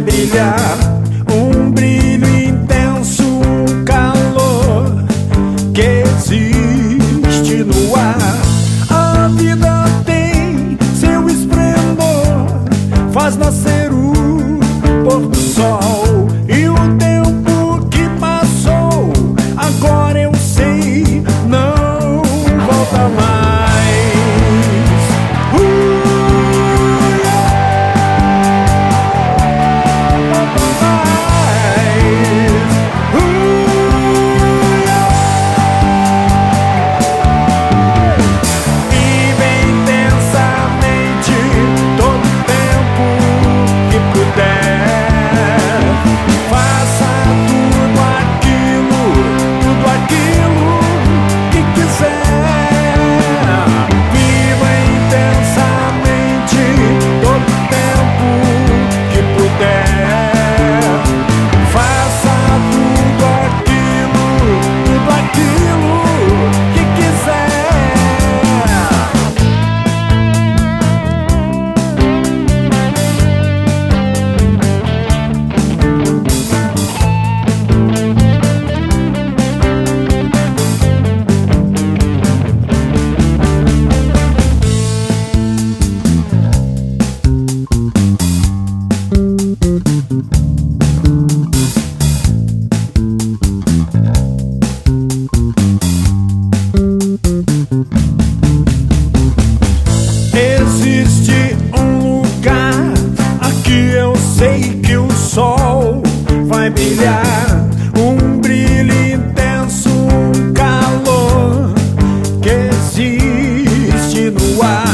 brilhar. Um brilho intenso, um calor que existe no ar. A vida tem seu esplendor, faz nascer o pôr do sol. E o tempo que passou, agora eu sei, não volta mais. Existe um lugar, aqui eu sei que o sol vai brilhar. Um brilho intenso, um calor que existe no ar.